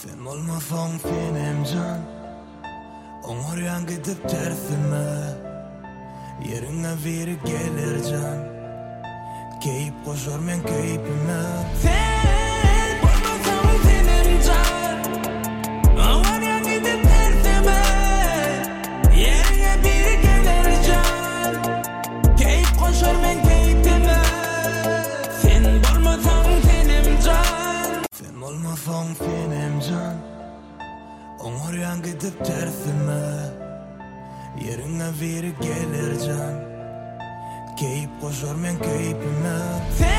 Sen olmasan senem can, oňarýan gidip tersime, ýerine biri gelir can, keyip koşar men keypime. Sen olmasan senem can, oňarýan gidip tersime, ýerine biri gelir can, keyip koşar men keypime. Sen olmasan senem can, sen olmasan senem can, oňarýan gidip tersime, ýerine biri gelir can, keyip koşar men keypime.